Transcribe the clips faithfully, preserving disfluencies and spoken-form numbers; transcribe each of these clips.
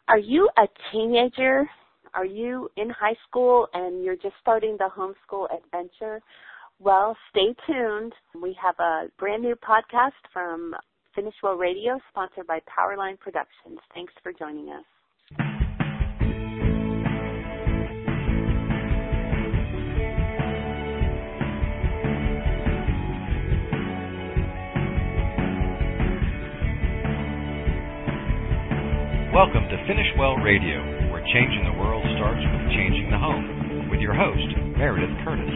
Are you a teenager? Are you in high school and you're just starting the homeschool adventure? Well, stay tuned. We have a brand new podcast from Finish Well Radio, sponsored by Powerline Productions. Thanks for joining us. Welcome to Finish Well Radio, where changing the world starts with changing the home, with your host, Meredith Curtis.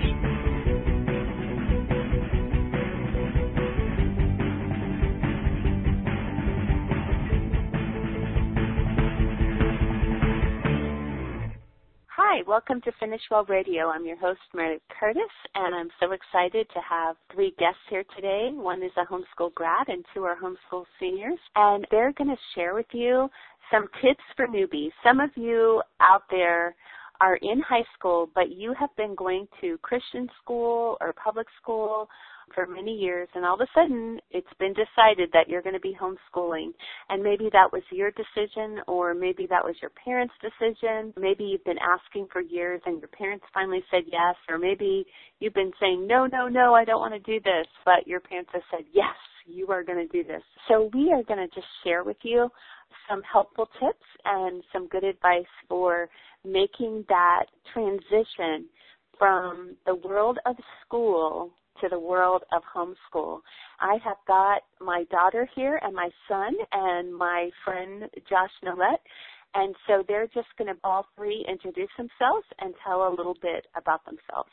Hi, welcome to Finish Well Radio. I'm your host, Meredith Curtis, and I'm so excited to have three guests here today. One is a homeschool grad and two are homeschool seniors, and they're going to share with you some tips for newbies. Some of you out there are in high school, but you have been going to Christian school or public school for many years, and all of a sudden it's been decided that you're going to be homeschooling. And maybe that was your decision, or maybe that was your parents' decision. Maybe you've been asking for years and your parents finally said yes, or maybe you've been saying, no, no, no, I don't want to do this, but your parents have said, yes, you are going to do this. So we are going to just share with you some helpful tips and some good advice for making that transition from the world of school to the world of homeschool. I have got my daughter here and my son and my friend Josh Nolet, and so they're just going to all three introduce themselves and tell a little bit about themselves.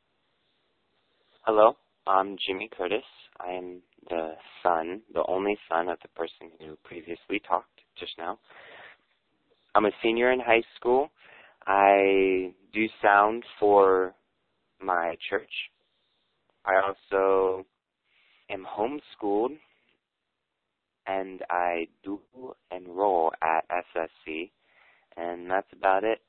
Hello, I'm Jimmy Curtis. I am the son, the only son of the person who previously talked just now. I'm a senior in high school. I do sound for my church. I also am homeschooled, and I do enroll at S S C, and that's about it.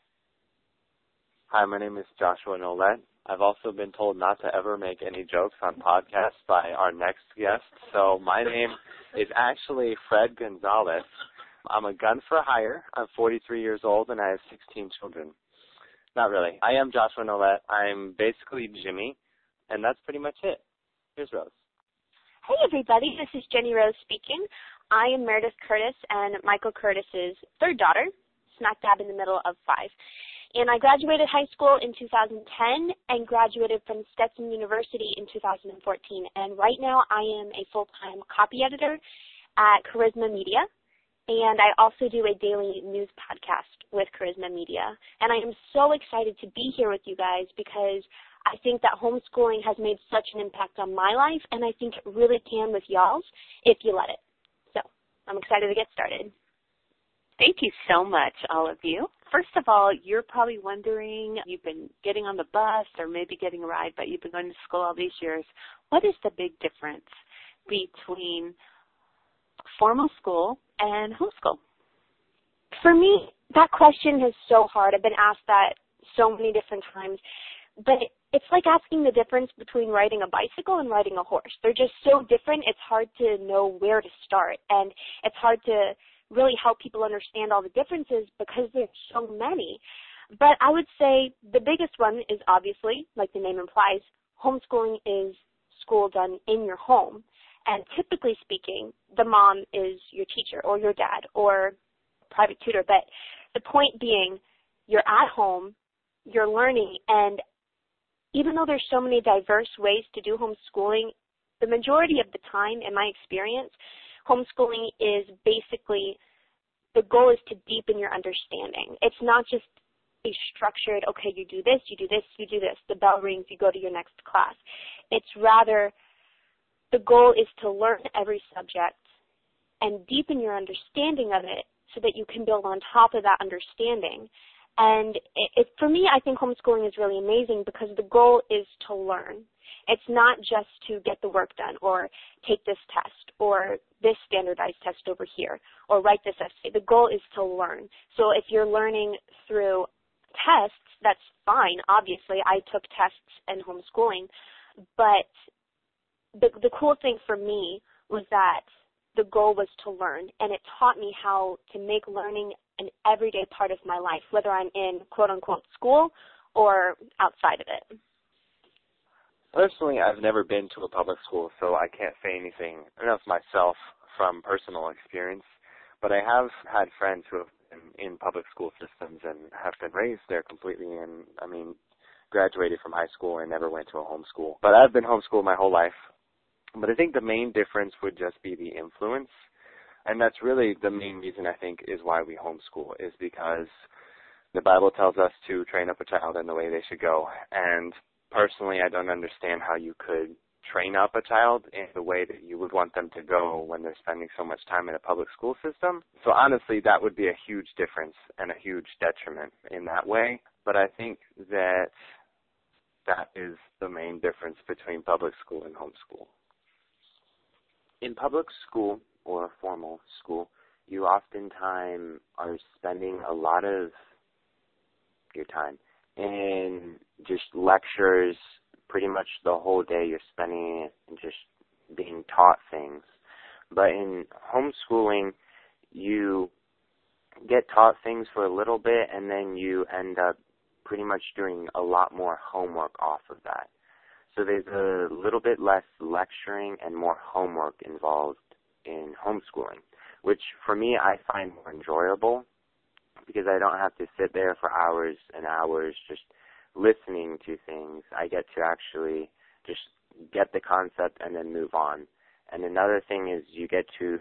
Hi, my name is Joshua Nolet. I've also been told not to ever make any jokes on podcasts by our next guest, so my name is actually Fred Gonzalez. I'm a gun for hire. I'm forty-three years old, and I have sixteen children. Not really. I am Joshua Nolet. I'm basically Jimmy, and that's pretty much it. Here's Rose. Hey, everybody. This is Jenny Rose speaking. I am Meredith Curtis and Michael Curtis's third daughter, smack dab in the middle of five. And I graduated high school in two thousand ten and graduated from Stetson University in two thousand fourteen. And right now I am a full-time copy editor at Charisma Media. And I also do a daily news podcast with Charisma Media. And I am so excited to be here with you guys because I think that homeschooling has made such an impact on my life, and I think it really can with y'all's if you let it. So I'm excited to get started. Thank you so much, all of you. First of all, you're probably wondering, you've been getting on the bus or maybe getting a ride, but you've been going to school all these years. What is the big difference between formal school and homeschool? For me, that question is so hard. I've been asked that so many different times. But it's like asking the difference between riding a bicycle and riding a horse. They're just so different, it's hard to know where to start. And it's hard to really help people understand all the differences because there's so many. But I would say the biggest one is obviously, like the name implies, homeschooling is school done in your home. And typically speaking, the mom is your teacher or your dad or private tutor. But the point being, you're at home, you're learning, and even though there's so many diverse ways to do homeschooling, the majority of the time, in my experience, homeschooling is basically, the goal is to deepen your understanding. It's not just a structured, okay, you do this, you do this, you do this, the bell rings, you go to your next class. It's rather, the goal is to learn every subject and deepen your understanding of it so that you can build on top of that understanding. And it, it, for me, I think homeschooling is really amazing because the goal is to learn. It's not just to get the work done or take this test or this standardized test over here or write this essay. The goal is to learn. So if you're learning through tests, that's fine. Obviously, I took tests in homeschooling. But the, the cool thing for me was that the goal was to learn, and it taught me how to make learning an everyday part of my life, whether I'm in quote-unquote school or outside of it. Personally, I've never been to a public school, so I can't say anything enough myself from personal experience, but I have had friends who have been in public school systems and have been raised there completely, and, I mean, graduated from high school and never went to a home school. But I've been homeschooled my whole life. But I think the main difference would just be the influence, and that's really the main reason I think is why we homeschool, is because the Bible tells us to train up a child in the way they should go. And personally, I don't understand how you could train up a child in the way that you would want them to go when they're spending so much time in a public school system. So honestly, that would be a huge difference and a huge detriment in that way. But I think that that is the main difference between public school and homeschool. In public school or formal school, you oftentimes are spending a lot of your time in just lectures. Pretty much the whole day you're spending it in just being taught things. But in homeschooling, you get taught things for a little bit, and then you end up pretty much doing a lot more homework off of that. So there's a little bit less lecturing and more homework involved in homeschooling, which for me I find more enjoyable because I don't have to sit there for hours and hours just listening to things. I get to actually just get the concept and then move on. And another thing is you get to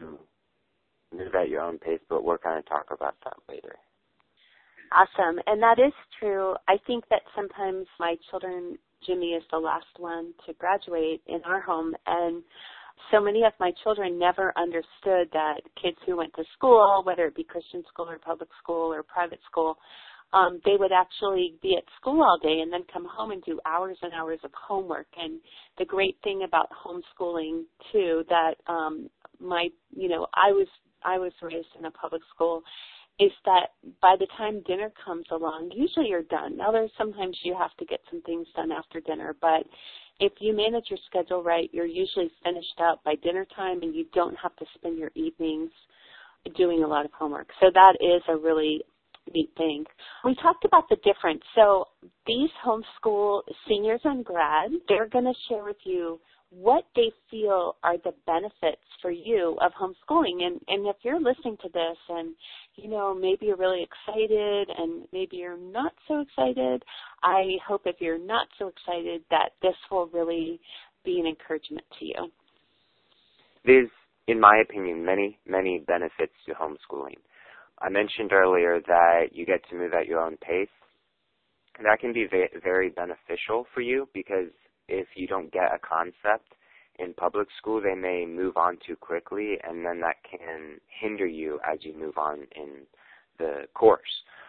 move at your own pace, but we're going to talk about that later. Awesome. And that is true. I think that sometimes my children, Jimmy is the last one to graduate in our home, and so many of my children never understood that kids who went to school, whether it be Christian school or public school or private school, um, they would actually be at school all day and then come home and do hours and hours of homework. And the great thing about homeschooling, too, that um, my, you know, I was I was raised in a public school, is that by the time dinner comes along, usually you're done. Now, there's sometimes you have to get some things done after dinner, but if you manage your schedule right, you're usually finished up by dinner time, and you don't have to spend your evenings doing a lot of homework. So that is a really neat thing. We talked about the difference. So these homeschool seniors and grad, they're going to share with you what they feel are the benefits for you of homeschooling. And, and if you're listening to this and, you know, maybe you're really excited and maybe you're not so excited, I hope if you're not so excited that this will really be an encouragement to you. There's, in my opinion, many, many benefits to homeschooling. I mentioned earlier that you get to move at your own pace. That can be very beneficial for you because if you don't get a concept in public school, they may move on too quickly, and then that can hinder you as you move on in the course.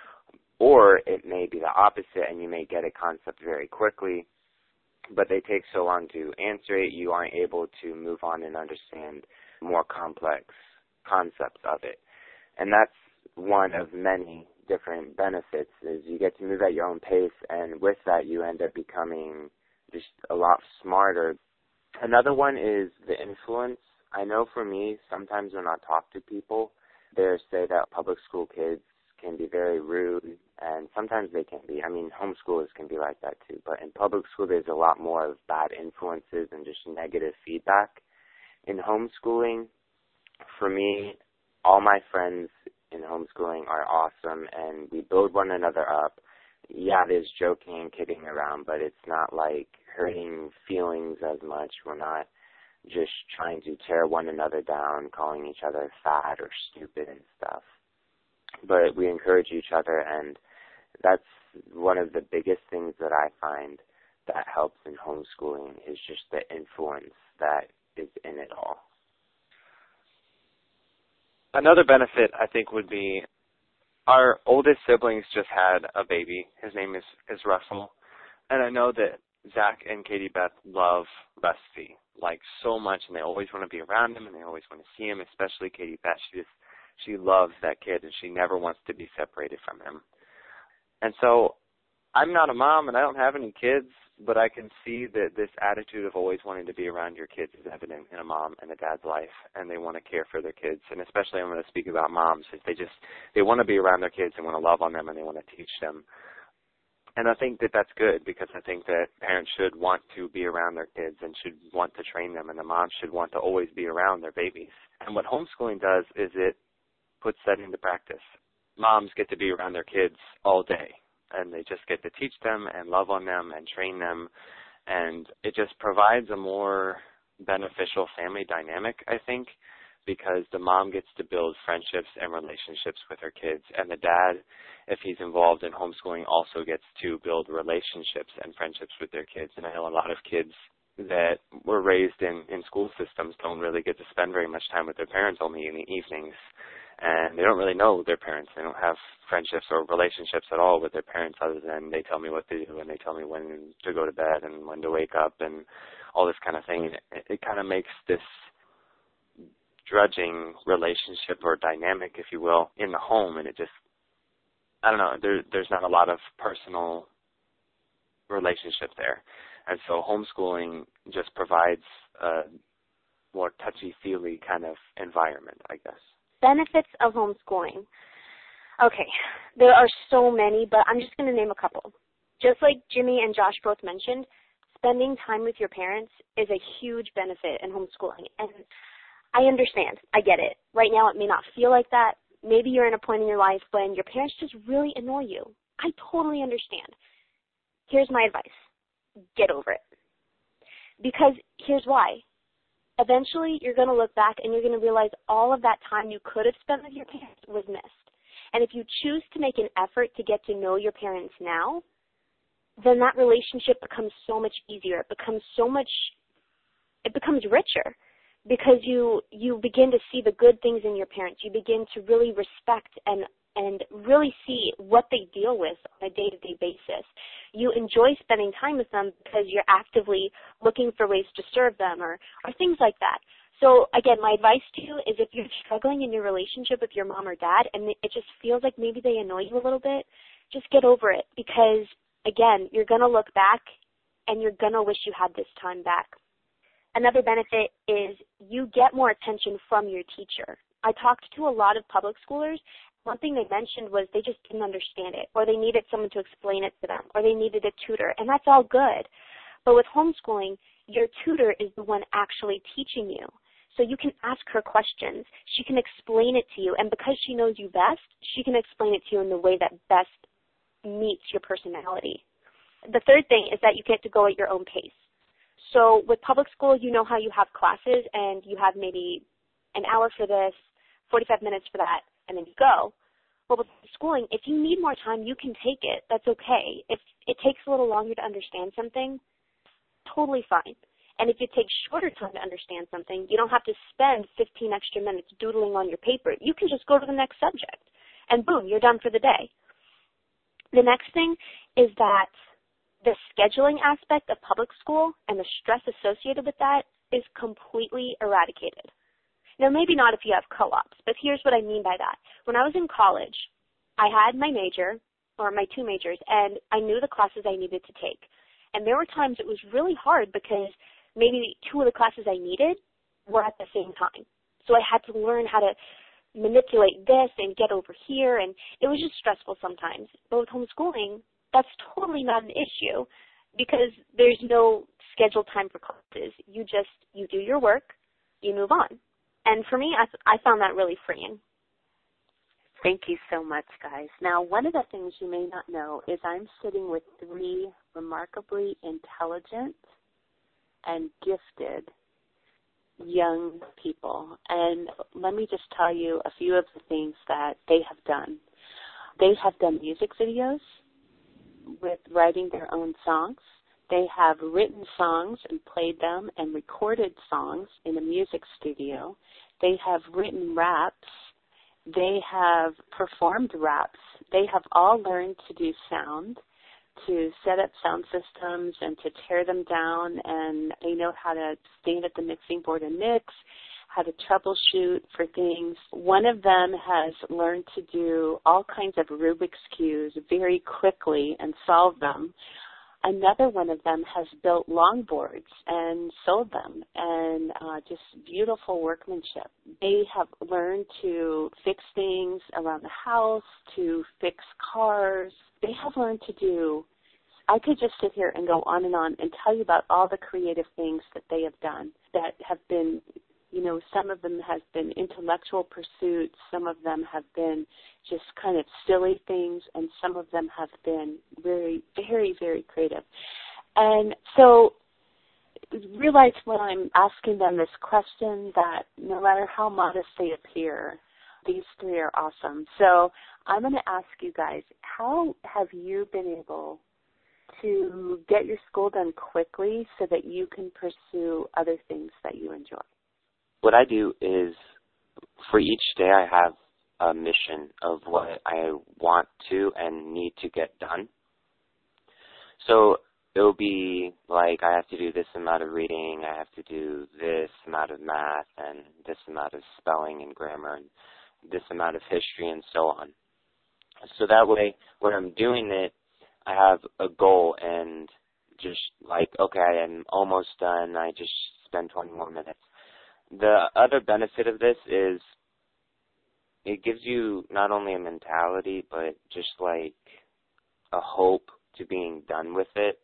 Or it may be the opposite, and you may get a concept very quickly, but they take so long to answer it, you aren't able to move on and understand more complex concepts of it. And that's one of many different benefits, is you get to move at your own pace, and with that you end up becoming just a lot smarter. Another one is the influence. I know for me, sometimes when I talk to people, they say that public school kids can be very rude, and sometimes they can be. I mean, homeschoolers can be like that too, but in public school there's a lot more of bad influences and just negative feedback. In homeschooling, for me, all my friends in homeschooling are awesome, and we build one another up. Yeah, there's joking and kidding around, but it's not like hurting feelings as much. We're not just trying to tear one another down, calling each other fat or stupid and stuff. But we encourage each other, and that's one of the biggest things that I find that helps in homeschooling is just the influence that is in it all. Another benefit, I think, would be our oldest siblings just had a baby. His name is, is Russell. And I know that Zach and Katie Beth love Rusty, like, so much, and they always want to be around him, and they always want to see him, especially Katie Beth. She just, she loves that kid, and she never wants to be separated from him. And so I'm not a mom and I don't have any kids, but I can see that this attitude of always wanting to be around your kids is evident in a mom and a dad's life, and they want to care for their kids. And especially I'm going to speak about moms, is they just, they want to be around their kids, they want to love on them, and they want to teach them. And I think that that's good, because I think that parents should want to be around their kids and should want to train them, and the moms should want to always be around their babies. And what homeschooling does is it puts that into practice. Moms get to be around their kids all day, and they just get to teach them and love on them and train them, and it just provides a more beneficial family dynamic, I think, because the mom gets to build friendships and relationships with her kids, and the dad, if he's involved in homeschooling, also gets to build relationships and friendships with their kids. And I know a lot of kids that were raised in, in school systems don't really get to spend very much time with their parents, only in the evenings. And they don't really know their parents. They don't have friendships or relationships at all with their parents, other than they tell me what to do and they tell me when to go to bed and when to wake up and all this kind of thing. It, it kind of makes this drudging relationship or dynamic, if you will, in the home, and it just, I don't know, there, there's not a lot of personal relationship there. And so homeschooling just provides a more touchy-feely kind of environment, I guess. Benefits of homeschooling. Okay, there are so many, but I'm just going to name a couple. Just like Jimmy and Josh both mentioned, spending time with your parents is a huge benefit in homeschooling. And I understand. I get it. Right now it may not feel like that. Maybe you're in a point in your life when your parents just really annoy you. I totally understand. Here's my advice. Get over it. Because here's why. Eventually, you're going to look back and you're going to realize all of that time you could have spent with your parents was missed. And if you choose to make an effort to get to know your parents now, then that relationship becomes so much easier. It becomes so much, it becomes richer, because you you begin to see the good things in your parents. You begin to really respect and and really see what they deal with on a day-to-day basis. You enjoy spending time with them because you're actively looking for ways to serve them or, or things like that. So, again, my advice to you is if you're struggling in your relationship with your mom or dad and it just feels like maybe they annoy you a little bit, just get over it, because, again, you're going to look back and you're going to wish you had this time back. Another benefit is you get more attention from your teacher. I talked to a lot of public schoolers. One thing they mentioned was they just didn't understand it, or they needed someone to explain it to them, or they needed a tutor, and that's all good. But with homeschooling, your tutor is the one actually teaching you. So you can ask her questions. She can explain it to you, and because she knows you best, she can explain it to you in the way that best meets your personality. The third thing is that you get to go at your own pace. So with public school, you know how you have classes, and you have maybe an hour for this, forty-five minutes for that, and then you go. Well, with schooling, if you need more time, you can take it. That's okay. If it takes a little longer to understand something, totally fine. And if it takes shorter time to understand something, you don't have to spend fifteen extra minutes doodling on your paper. You can just go to the next subject, and boom, you're done for the day. The next thing is that the scheduling aspect of public school and the stress associated with that is completely eradicated. Now, maybe not if you have co-ops, but here's what I mean by that. When I was in college, I had my major, or my two majors, and I knew the classes I needed to take. And there were times it was really hard because maybe two of the classes I needed were at the same time. So I had to learn how to manipulate this and get over here, and it was just stressful sometimes. But with homeschooling, that's totally not an issue because there's no scheduled time for classes. You just, you do your work, you move on. And for me, I, I found that really freeing. Thank you so much, guys. Now, one of the things you may not know is I'm sitting with three remarkably intelligent and gifted young people. And let me just tell you a few of the things that they have done. They have done music videos with writing their own songs. They have written songs and played them and recorded songs in a music studio. They have written raps. They have performed raps. They have all learned to do sound, to set up sound systems and to tear them down, and they know how to stand at the mixing board and mix, how to troubleshoot for things. One of them has learned to do all kinds of Rubik's Cubes very quickly and solve them. Another one of them has built longboards and sold them, and uh, just beautiful workmanship. They have learned to fix things around the house, to fix cars. They have learned to do, I could just sit here and go on and on and tell you about all the creative things that they have done that have been, you know, some of them have been intellectual pursuits, some of them have been just kind of silly things, and some of them have been very, very, very creative. And so realize when I'm asking them this question that no matter how modest they appear, these three are awesome. So I'm going to ask you guys, how have you been able to get your school done quickly so that you can pursue other things that you enjoy? What I do is, for each day I have a mission of what I want to and need to get done. So it will be like I have to do this amount of reading, I have to do this amount of math, and this amount of spelling and grammar, and this amount of history, and so on. So that way, when I'm doing it, I have a goal and just like, okay, I'm almost done, I just spend twenty more minutes. The other benefit of this is it gives you not only a mentality, but just like a hope to being done with it.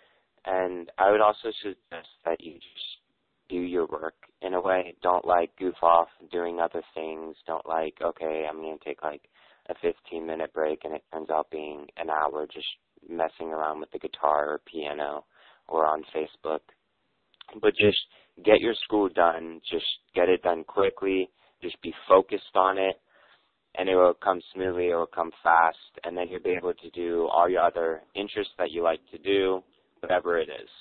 And I would also suggest that you just do your work in a way. Don't like goof off doing other things. Don't like, okay, I'm going to take like a fifteen minute break and it turns out being an hour just messing around with the guitar or piano or on Facebook. But just get your school done. Just get it done quickly. Just be focused on it, and it will come smoothly. It will come fast, and then you'll be able to do all your other interests that you like to do, whatever it is.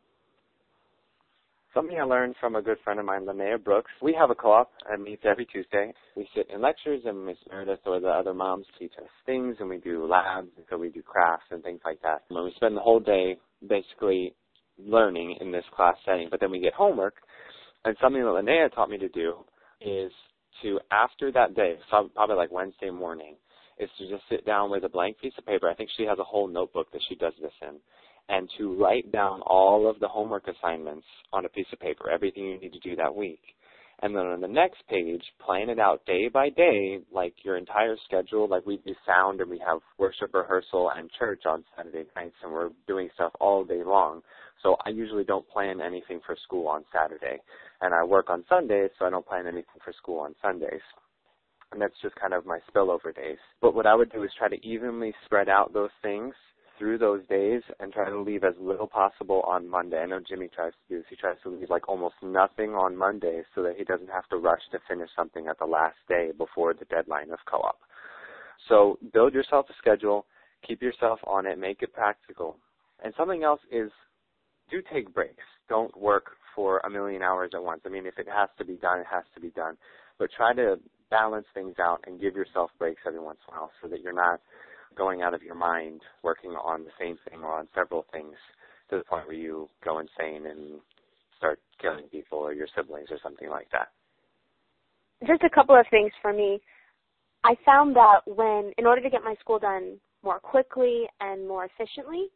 Something I learned from a good friend of mine, Linnea Brooks. We have a co-op that meets every Tuesday. We sit in lectures, and Miss Meredith or the other moms teach us things, and we do labs, and so we do crafts and things like that. And we spend the whole day basically learning in this class setting, but then we get homework, and something that Linnea taught me to do is to, after that day, probably like Wednesday morning, is to just sit down with a blank piece of paper. I think she has a whole notebook that she does this in, and to write down all of the homework assignments on a piece of paper, everything you need to do that week. And then on the next page, plan it out day by day, like your entire schedule. Like we do sound and we have worship rehearsal and church on Saturday nights, and we're doing stuff all day long. So I usually don't plan anything for school on Saturday. And I work on Sundays, so I don't plan anything for school on Sundays. And that's just kind of my spillover days. But what I would do is try to evenly spread out those things through those days and try to leave as little possible on Monday. I know Jimmy tries to do this. He tries to leave like almost nothing on Monday so that he doesn't have to rush to finish something at the last day before the deadline of co-op. So build yourself a schedule, keep yourself on it, make it practical. And something else is do take breaks. Don't work for a million hours at once. I mean, if it has to be done, it has to be done. But try to balance things out and give yourself breaks every once in a while so that you're not going out of your mind working on the same thing or on several things to the point where you go insane and start killing people or your siblings or something like that. Just a couple of things for me. I found that when, in order to get my school done more quickly and more efficiently,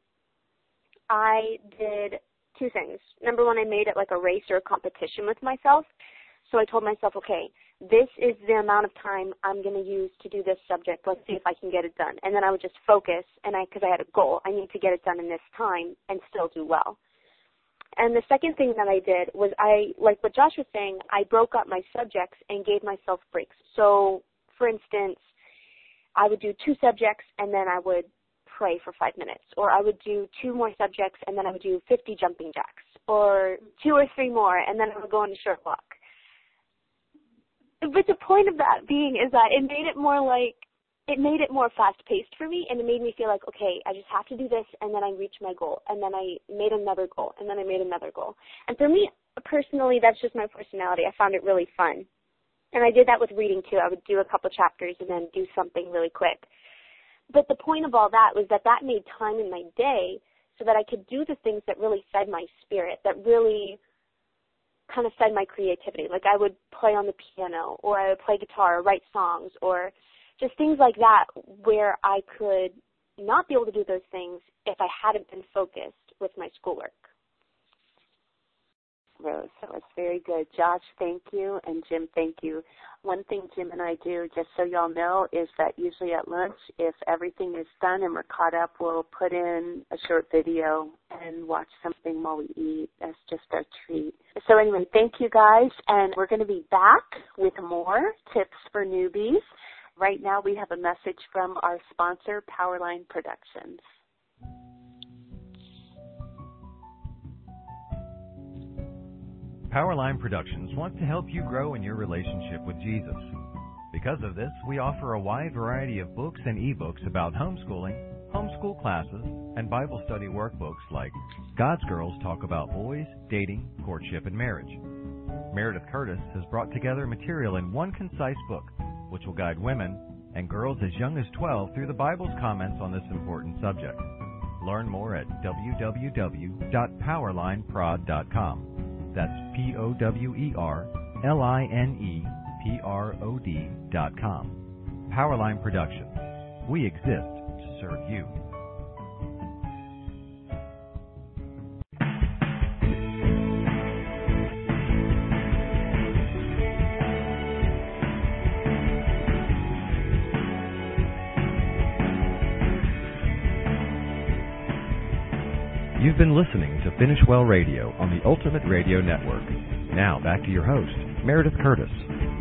I did two things. Number one, I made it like a race or a competition with myself. So I told myself, okay, this is the amount of time I'm going to use to do this subject. Let's see if I can get it done. And then I would just focus, and I, because I had a goal, I need to get it done in this time and still do well. And the second thing that I did was I, like what Josh was saying, I broke up my subjects and gave myself breaks. So, for instance, I would do two subjects, and then I would pray for five minutes. Or I would do two more subjects, and then I would do fifty jumping jacks. Or two or three more, and then I would go on a short walk. But the point of that being is that it made it more like, it made it more fast-paced for me, and it made me feel like, okay, I just have to do this, and then I reach my goal, and then I made another goal, and then I made another goal. And for me, personally, that's just my personality. I found it really fun. And I did that with reading, too. I would do a couple chapters and then do something really quick. But the point of all that was that that made time in my day so that I could do the things that really fed my spirit, that really kind of fed my creativity. Like I would play on the piano, or I would play guitar, or write songs, or just things like that where I could not be able to do those things if I hadn't been focused with my schoolwork. Rose, that was very good. Josh, thank you, and Jim, thank you. One thing Jim and I do, just so y'all know, is that usually at lunch, if everything is done and we're caught up, we'll put in a short video and watch something while we eat. That's just our treat. So anyway, thank you guys, and we're going to be back with more tips for newbies. Right now we have a message from our sponsor, Powerline Productions. Powerline Productions wants to help you grow in your relationship with Jesus. Because of this, we offer a wide variety of books and ebooks about homeschooling, homeschool classes, and Bible study workbooks like God's Girls Talk About Boys, Dating, Courtship, and Marriage. Meredith Curtis has brought together material in one concise book, which will guide women and girls as young as twelve through the Bible's comments on this important subject. Learn more at w w w dot powerline prod dot com. That's P O W E R L I N E P R O D dot com. Powerline Productions. We exist to serve you. You've been listening to Finish Well Radio on the Ultimate Radio Network. Now back to your host, Meredith Curtis.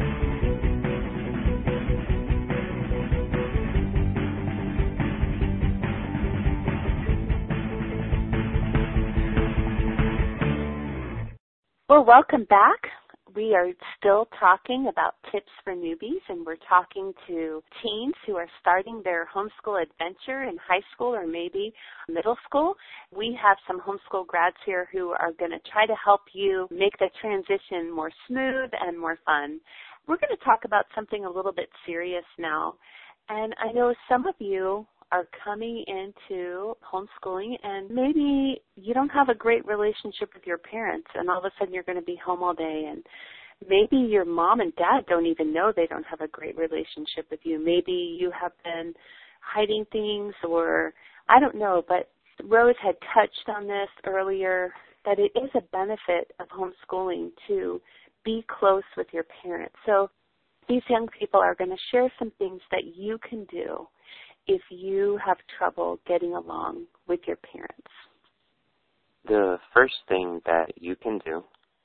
Well, welcome back. We are still talking about tips for newbies, and we're talking to teens who are starting their homeschool adventure in high school or maybe middle school. We have some homeschool grads here who are going to try to help you make the transition more smooth and more fun. We're going to talk about something a little bit serious now, and I know some of you are coming into homeschooling and maybe you don't have a great relationship with your parents, and all of a sudden you're going to be home all day, and maybe your mom and dad don't even know they don't have a great relationship with you. Maybe you have been hiding things, or I don't know, but Rose had touched on this earlier, that it is a benefit of homeschooling to be close with your parents. So these young people are going to share some things that you can do if you have trouble getting along with your parents. The first thing that you can do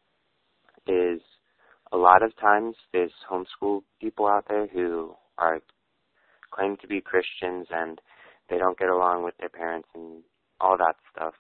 is, a lot of times there's homeschool people out there who are claim to be Christians and they don't get along with their parents and all that stuff.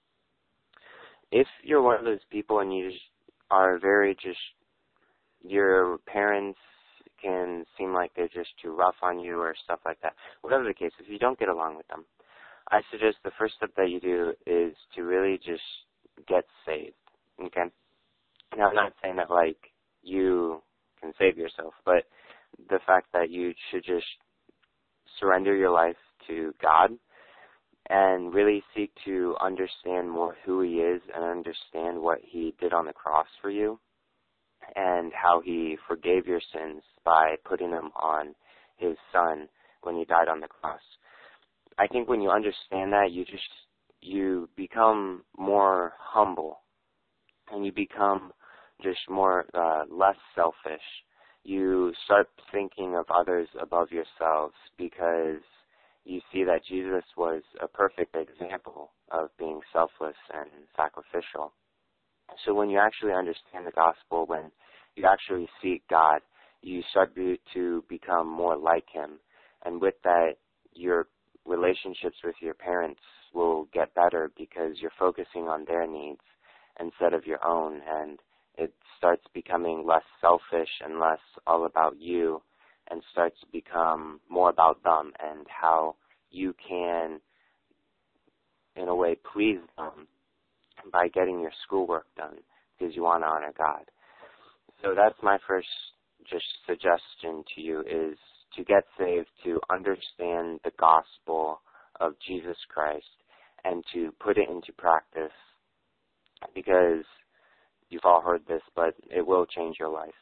If you're one of those people and you just are very just, your parents can seem like they're just too rough on you or stuff like that, whatever the case, if you don't get along with them, I suggest the first step that you do is to really just get saved, okay? Now, I'm not saying that, like, you can save yourself, but the fact that you should just surrender your life to God and really seek to understand more who He is and understand what He did on the cross for you and how He forgave your sins by putting them on His Son when He died on the cross. I think when you understand that, you just, you become more humble and you become just more, uh, less selfish. You start thinking of others above yourselves because you see that Jesus was a perfect example of being selfless and sacrificial. So when you actually understand the gospel, when you actually seek God, you start to become more like Him. And with that, your relationships with your parents will get better because you're focusing on their needs instead of your own. And it starts becoming less selfish and less all about you and starts to become more about them and how you can, in a way, please them by getting your schoolwork done because you want to honor God. So that's my first just suggestion to you, is to get saved, to understand the gospel of Jesus Christ and to put it into practice, because you've all heard this, but it will change your life.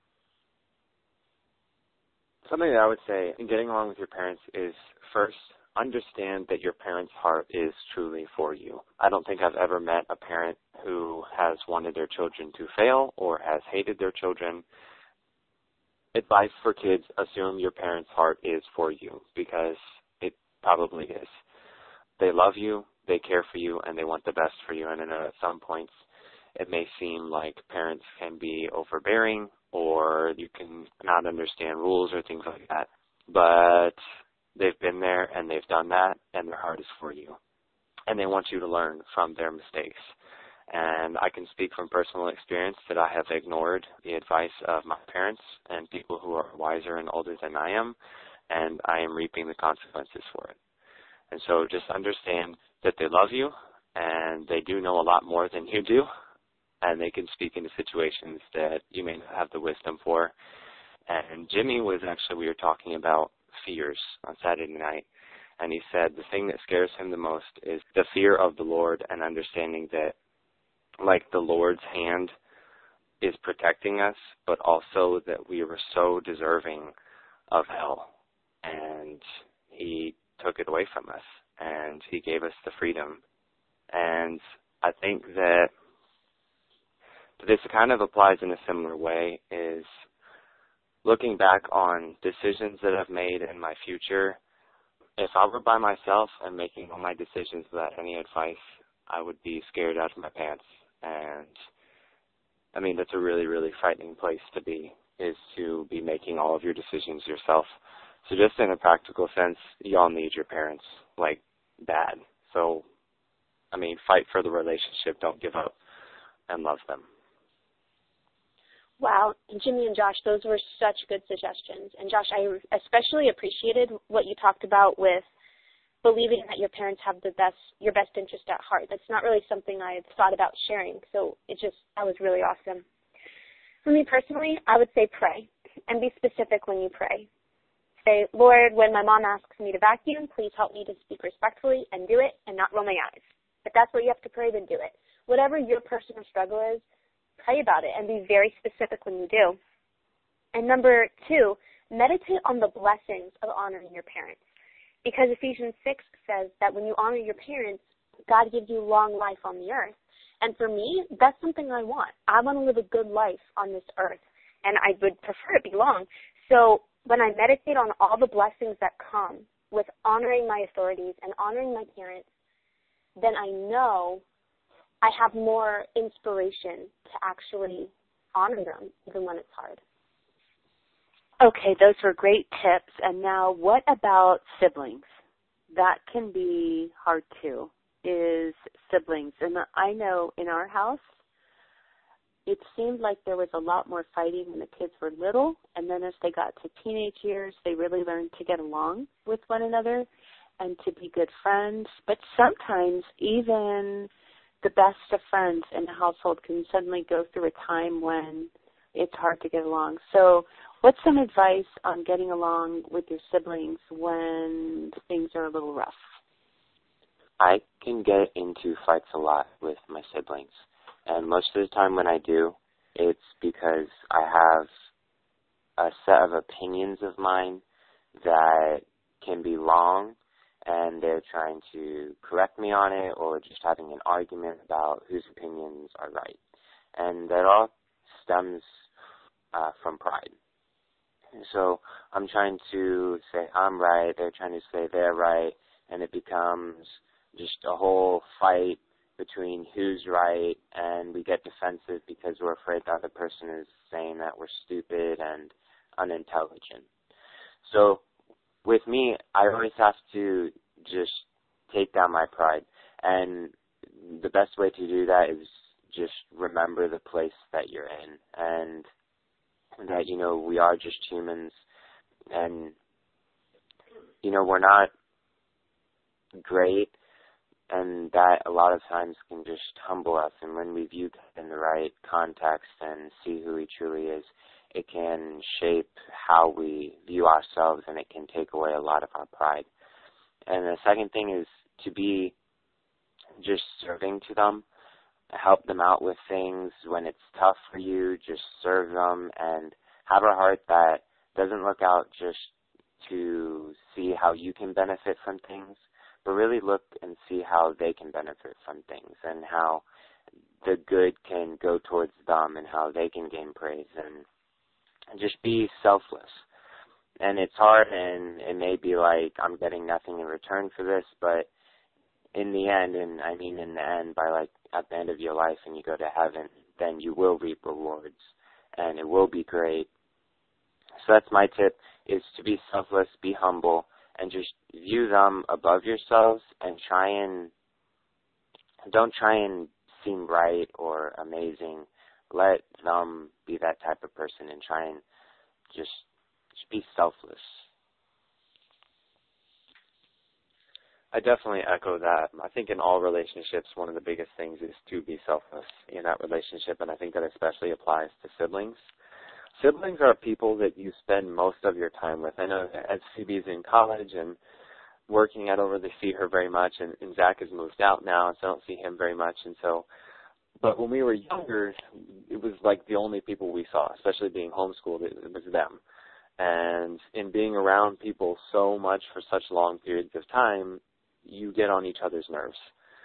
Something that I would say in getting along with your parents is, first, understand that your parent's heart is truly for you. I don't think I've ever met a parent who has wanted their children to fail or has hated their children. Advice for kids, assume your parent's heart is for you, because it probably is. They love you, they care for you, and they want the best for you. And I know at some points it may seem like parents can be overbearing or you can not understand rules or things like that. But they've been there and they've done that, and their heart is for you. And they want you to learn from their mistakes. And I can speak from personal experience that I have ignored the advice of my parents and people who are wiser and older than I am, and I am reaping the consequences for it. And so just understand that they love you, and they do know a lot more than you do, and they can speak into situations that you may not have the wisdom for. And Jimmy was actually, we were talking about fears on Saturday night, and he said the thing that scares him the most is the fear of the Lord, and understanding that, like, the Lord's hand is protecting us, but also that we were so deserving of hell, and he took it away from us, and he gave us the freedom. And I think that this kind of applies in a similar way, is looking back on decisions that I've made in my future. If I were by myself and making all my decisions without any advice, I would be scared out of my pants. And, I mean, that's a really, really frightening place to be, is to be making all of your decisions yourself. So just in a practical sense, you all need your parents, like, bad. So, I mean, fight for the relationship. Don't give up, and love them. Wow, Jimmy and Josh, those were such good suggestions. And Josh, I especially appreciated what you talked about with believing that your parents have the best, your best interest at heart. That's not really something I've thought about sharing, so it just, that was really awesome. For me personally, I would say pray, and be specific when you pray. Say, Lord, when my mom asks me to vacuum, please help me to speak respectfully and do it and not roll my eyes. If that's what you have to pray, then do it. Whatever your personal struggle is, pray about it and be very specific when you do. And number two, meditate on the blessings of honoring your parents. Because Ephesians six says that when you honor your parents, God gives you long life on the earth. And for me, that's something I want. I want to live a good life on this earth, and I would prefer it be long. So when I meditate on all the blessings that come with honoring my authorities and honoring my parents, then I know I have more inspiration to actually honor them, even when it's hard. Okay, those were great tips. And now what about siblings? That can be hard too, is siblings. And I know in our house, it seemed like there was a lot more fighting when the kids were little, and then as they got to teenage years, they really learned to get along with one another and to be good friends. But sometimes even the best of friends in a household can suddenly go through a time when it's hard to get along. So what's some advice on getting along with your siblings when things are a little rough? I can get into fights a lot with my siblings. And most of the time when I do, it's because I have a set of opinions of mine that can be wrong, and they're trying to correct me on it, or just having an argument about whose opinions are right. And that all stems uh, from pride. So I'm trying to say I'm right, they're trying to say they're right, and it becomes just a whole fight between who's right, and we get defensive because we're afraid the other person is saying that we're stupid and unintelligent. So with me, I always have to just take down my pride, and the best way to do that is just remember the place that you're in, and that, you know, we are just humans, and, you know, we're not great, and that a lot of times can just humble us. And when we view that in the right context and see who he truly is, it can shape how we view ourselves, and it can take away a lot of our pride. And the second thing is to be just serving to them help them out with things when it's tough for you. Just serve them and have a heart that doesn't look out just to see how you can benefit from things, but really look and see how they can benefit from things and how the good can go towards them and how they can gain praise, and, and just be selfless. And it's hard, and it may be like I'm getting nothing in return for this, but in the end, and I mean in the end, by like at the end of your life and you go to heaven, then you will reap rewards, and it will be great. So that's my tip, is to be selfless, be humble, and just view them above yourselves, and try and, don't try and seem right or amazing. Let them be that type of person and try and just, just be selfless. I definitely echo that. I think in all relationships, one of the biggest things is to be selfless in that relationship, and I think that especially applies to siblings. Siblings are people that you spend most of your time with. I know as Phoebe's in college and working, I don't really see her very much, and, and Zach has moved out now, so I don't see him very much. And so, but when we were younger, it was like the only people we saw, especially being homeschooled, it, it was them. And in being around people so much for such long periods of time, you get on each other's nerves.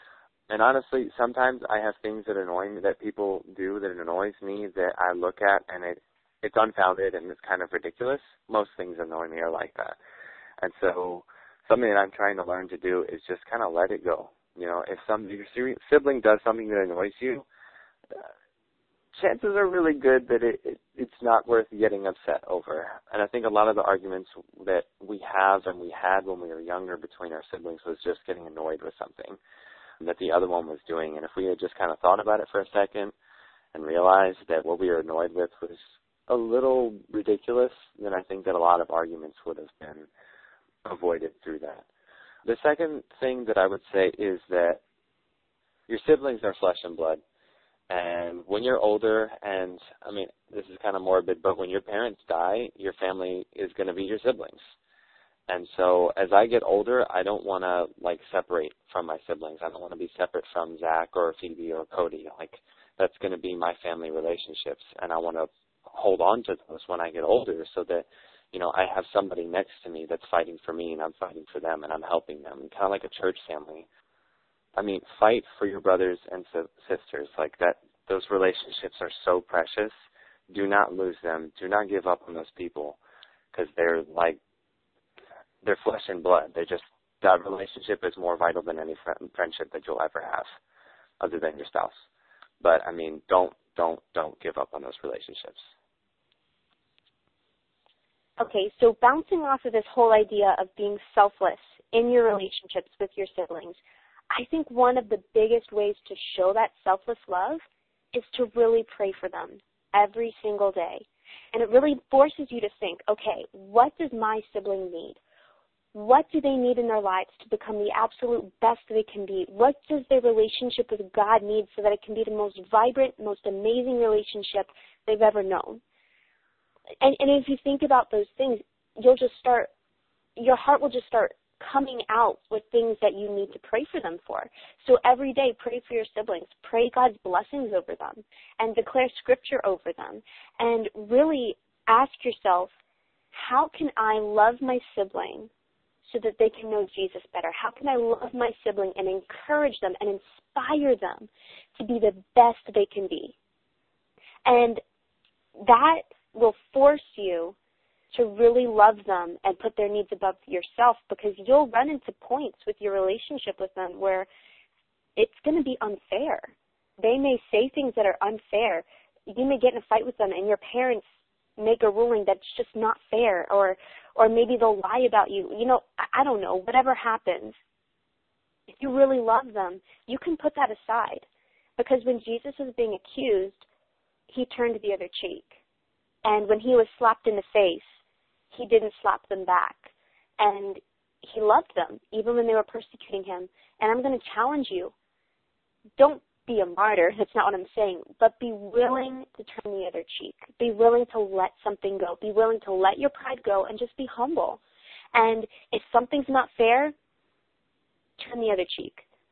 And honestly, sometimes I have things that annoy me, that people do that annoys me, that I look at and it it's unfounded and it's kind of ridiculous. Most things annoy me are like that. And so something that I'm trying to learn to do is just kind of let it go. You know, if some your sibling does something that annoys you, uh, chances are really good that it, it it's not worth getting upset over. And I think a lot of the arguments that we have and we had when we were younger between our siblings was just getting annoyed with something that the other one was doing. And if we had just kind of thought about it for a second and realized that what we were annoyed with was a little ridiculous, then I think that a lot of arguments would have been avoided through that. The second thing that I would say is that your siblings are flesh and blood. And when you're older, and I mean, this is kind of morbid, but when your parents die, your family is going to be your siblings. And so as I get older, I don't want to, like, separate from my siblings. I don't want to be separate from Zach or Phoebe or Cody. Like, that's going to be my family relationships, and I want to hold on to those when I get older so that, you know, I have somebody next to me that's fighting for me and I'm fighting for them and I'm helping them, kind of like a church family. I mean, fight for your brothers and sisters. Like that, those relationships are so precious. Do not lose them. Do not give up on those people, because they're like, they're flesh and blood. They're just, that relationship is more vital than any friendship that you'll ever have other than your spouse. But, I mean, don't, don't, don't give up on those relationships. Okay, so bouncing off of this whole idea of being selfless in your relationships with your siblings, I think one of the biggest ways to show that selfless love is to really pray for them every single day. And it really forces you to think, okay, what does my sibling need? What do they need in their lives to become the absolute best they can be? What does their relationship with God need so that it can be the most vibrant, most amazing relationship they've ever known? And, and if you think about those things, you'll just start, your heart will just start coming out with things that you need to pray for them for. So every day, pray for your siblings. Pray God's blessings over them and declare scripture over them. And really ask yourself, how can I love my sibling so that they can know Jesus better? How can I love my sibling and encourage them and inspire them to be the best they can be? And that will force you to really love them and put their needs above yourself, because you'll run into points with your relationship with them where it's going to be unfair. They may say things that are unfair. You may get in a fight with them and your parents make a ruling that's just not fair, or or maybe they'll lie about you. You know, I, I don't know, whatever happens. If you really love them, you can put that aside, because when Jesus was being accused, he turned the other cheek. And when he was slapped in the face, he didn't slap them back. And he loved them, even when they were persecuting him. And I'm going to challenge you. Don't be a martyr. That's not what I'm saying. But be willing to turn the other cheek. Be willing to let something go. Be willing to let your pride go and just be humble. And if something's not fair, turn the other cheek.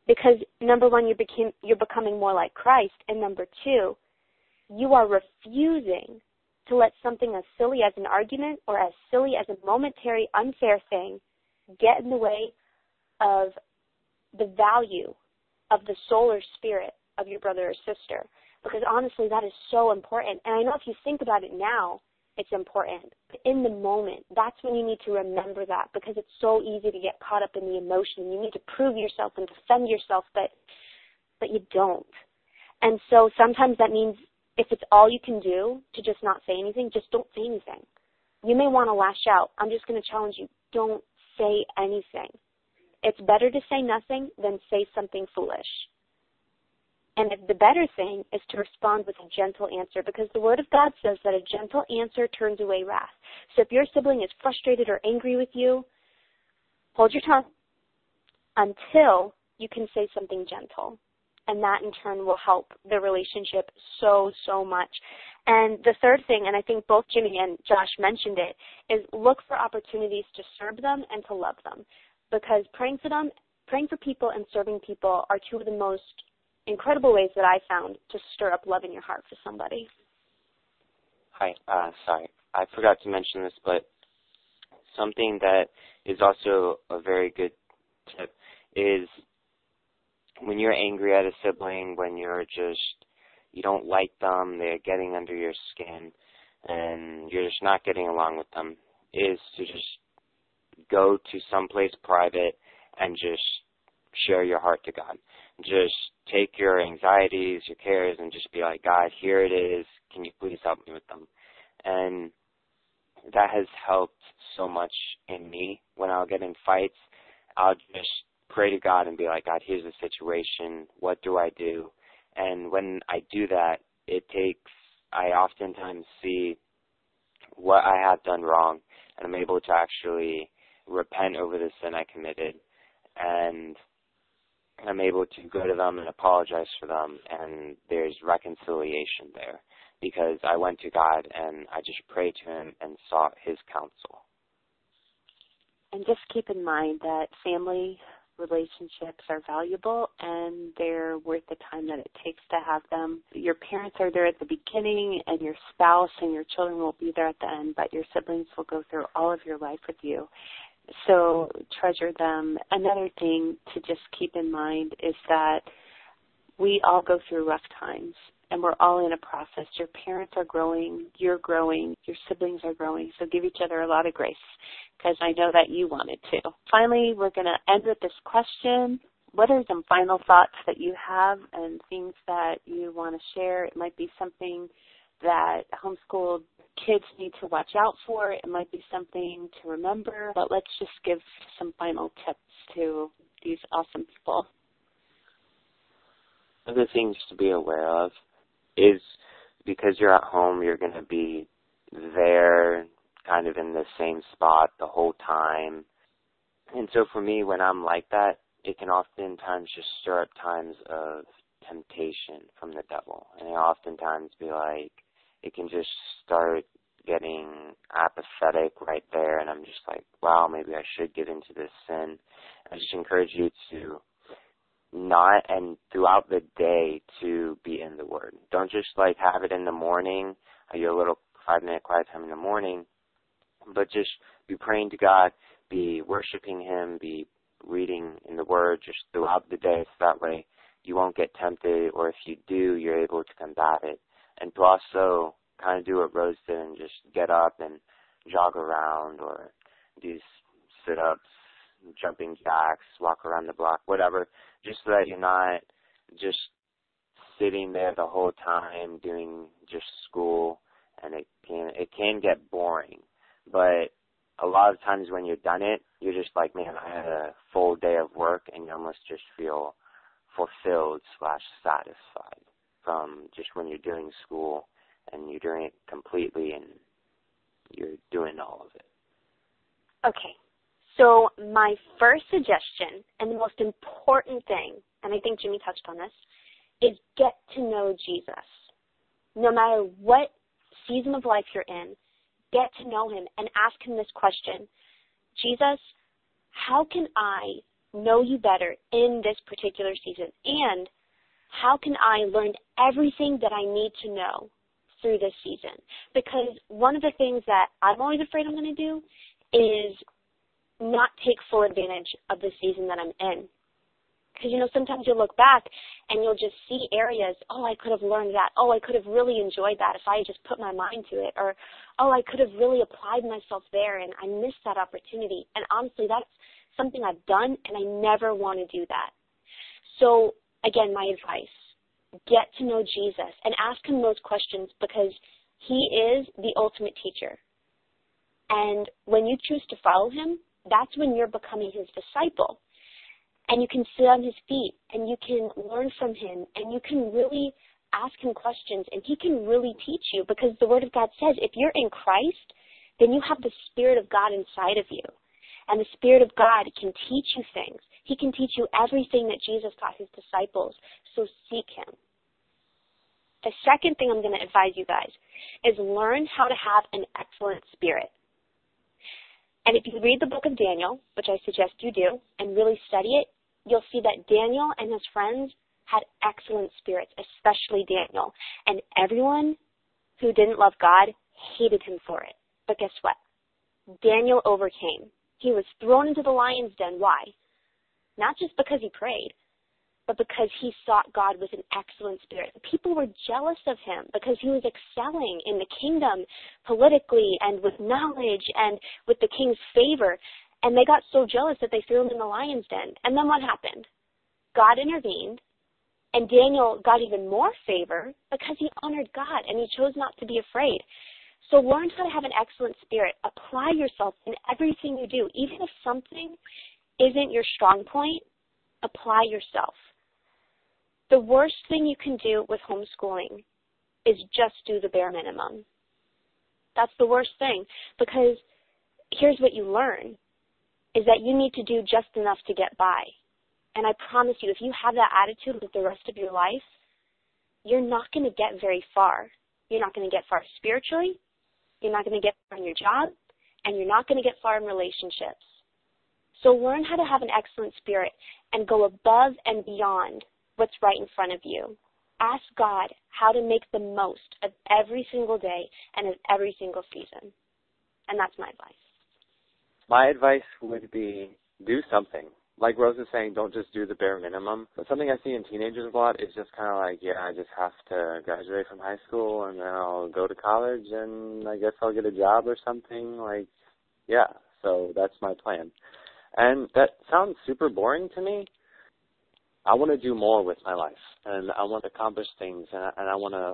Because number one, you became, you're becoming more like Christ, and number two, you are refusing to let something as silly as an argument or as silly as a momentary unfair thing get in the way of the value of the soul or spirit of your brother or sister. Because honestly, that is so important. And I know if you think about it now, it's important. But in the moment, that's when you need to remember that, because it's so easy to get caught up in the emotion. You need to prove yourself and defend yourself, but but you don't. And so sometimes that means if it's all you can do to just not say anything, just don't say anything. You may want to lash out. I'm just going to challenge you. Don't say anything. It's better to say nothing than say something foolish. And the better thing is to respond with a gentle answer, because the Word of God says that a gentle answer turns away wrath. So if your sibling is frustrated or angry with you, hold your tongue until you can say something gentle. And that, in turn, will help the relationship so, so much. And the third thing, and I think both Jimmy and Josh mentioned it, is look for opportunities to serve them and to love them. Because praying for them, praying for people and serving people are two of the most incredible ways that I found to stir up love in your heart for somebody. Hi, uh, sorry. I forgot to mention this, but something that is also a very good tip is when you're angry at a sibling, when you're just, you don't like them, they're getting under your skin, and you're just not getting along with them, is to just go to someplace private and just share your heart to God. Just take your anxieties, your cares, and just be like, God, here it is. Can you please help me with them? And that has helped so much in me. When I'll get in fights, I'll just pray to God and be like, God, here's the situation. What do I do? And when I do that, it takes, I oftentimes see what I have done wrong, and I'm able to actually repent over the sin I committed. And I'm able to go to them and apologize for them, and there's reconciliation there because I went to God and I just prayed to Him and sought His counsel. And just keep in mind that family relationships are valuable and they're worth the time that it takes to have them. Your parents are there at the beginning, and your spouse and your children will be there at the end, but your siblings will go through all of your life with you. So treasure them. Another thing to just keep in mind is that we all go through rough times, and we're all in a process. Your parents are growing, you're growing, your siblings are growing, so give each other a lot of grace, because I know that you want it too. Finally, we're going to end with this question. What are some final thoughts that you have and things that you want to share? It might be something that homeschooled kids need to watch out for. It might be something to remember, but let's just give some final tips to these awesome people. Other things to be aware of is because you're at home, you're going to be there kind of in the same spot the whole time. And so for me, when I'm like that, it can oftentimes just stir up times of temptation from the devil. And it oftentimes be like, it can just start getting apathetic right there, and I'm just like, wow, maybe I should get into this sin. I just encourage you to not, and throughout the day, to be in the Word. Don't just like have it in the morning, your little five-minute quiet time in the morning, but just be praying to God, be worshiping Him, be reading in the Word just throughout the day, so that way you won't get tempted, or if you do, you're able to combat it. And to also kind of do what Rose did and just get up and jog around or do sit-ups, jumping jacks, walk around the block, whatever, just so that you're not just sitting there the whole time doing just school, and it can it can get boring. But a lot of times when you've done it, you're just like, man, I had a full day of work, and you almost just feel fulfilled slash satisfied from just when you're doing school and you're doing it completely and you're doing all of it. Okay. So my first suggestion and the most important thing, and I think Jimmy touched on this, is get to know Jesus. No matter what season of life you're in, get to know Him and ask Him this question: Jesus, how can I know you better in this particular season? And how can I learn everything that I need to know through this season? Because one of the things that I'm always afraid I'm going to do is not take full advantage of the season that I'm in. Because, you know, sometimes you'll look back and you'll just see areas, oh, I could have learned that. Oh, I could have really enjoyed that if I had just put my mind to it. Or, oh, I could have really applied myself there and I missed that opportunity. And honestly, that's something I've done and I never want to do that. So, again, my advice, get to know Jesus and ask him those questions because he is the ultimate teacher. And when you choose to follow him, that's when you're becoming his disciple. And you can sit on his feet, and you can learn from him, and you can really ask him questions, and he can really teach you, because the Word of God says if you're in Christ, then you have the Spirit of God inside of you. And the Spirit of God can teach you things. He can teach you everything that Jesus taught his disciples, so seek him. The second thing I'm going to advise you guys is learn how to have an excellent spirit. And if you read the book of Daniel, which I suggest you do, and really study it, you'll see that Daniel and his friends had excellent spirits, especially Daniel. And everyone who didn't love God hated him for it. But guess what? Daniel overcame. He was thrown into the lion's den. Why? Not just because he prayed, but because he sought God with an excellent spirit. People were jealous of him because he was excelling in the kingdom politically and with knowledge and with the king's favor. And they got so jealous that they threw him in the lion's den. And then what happened? God intervened, and Daniel got even more favor because he honored God and he chose not to be afraid. So learn how to have an excellent spirit. Apply yourself in everything you do. Even if something isn't your strong point, apply yourself. The worst thing you can do with homeschooling is just do the bare minimum. That's the worst thing, because here's what you learn, is that you need to do just enough to get by. And I promise you, if you have that attitude with the rest of your life, you're not going to get very far. You're not going to get far spiritually, you're not going to get far in your job, and you're not going to get far in relationships. So learn how to have an excellent spirit and go above and beyond what's right in front of you. Ask God how to make the most of every single day and of every single season. And that's my advice. My advice would be do something. Like Rose is saying, don't just do the bare minimum. But something I see in teenagers a lot is just kind of like, yeah, I just have to graduate from high school and then I'll go to college and I guess I'll get a job or something. Like, yeah, so that's my plan. And that sounds super boring to me. I want to do more with my life, and I want to accomplish things, and I, and I want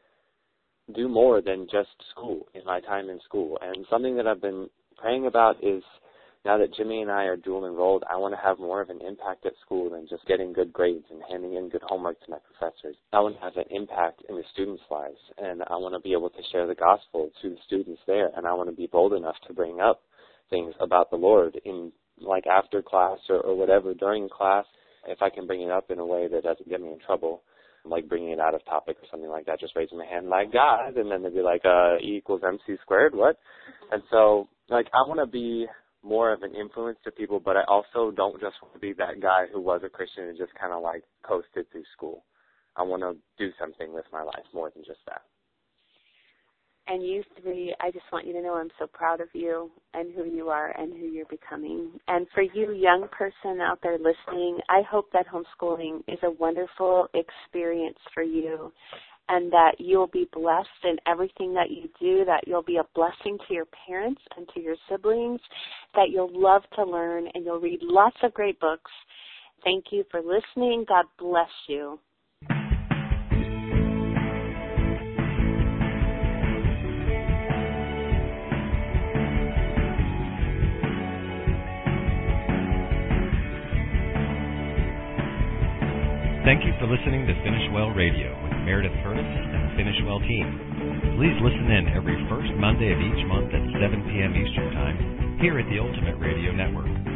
to do more than just school in my time in school. And something that I've been praying about is, now that Jimmy and I are dual enrolled, I want to have more of an impact at school than just getting good grades and handing in good homework to my professors. I want to have an impact in the students' lives, and I want to be able to share the gospel to the students there, and I want to be bold enough to bring up things about the Lord in, like, after class or, or whatever, during class. If I can bring it up in a way that doesn't get me in trouble, like bringing it out of topic or something like that, just raising my hand like God, and then they'd be like, uh, E equals M C squared, what? And so, like, I want to be more of an influence to people, but I also don't just want to be that guy who was a Christian and just kind of, like, coasted through school. I want to do something with my life more than just that. And you three, I just want you to know I'm so proud of you and who you are and who you're becoming. And for you, young person out there listening, I hope that homeschooling is a wonderful experience for you and that you'll be blessed in everything that you do, that you'll be a blessing to your parents and to your siblings, that you'll love to learn and you'll read lots of great books. Thank you for listening. God bless you. Thank you for listening to Finish Well Radio with Meredith Curtis and the Finish Well team. Please listen in every first Monday of each month at seven p.m. Eastern Time here at the Ultimate Radio Network.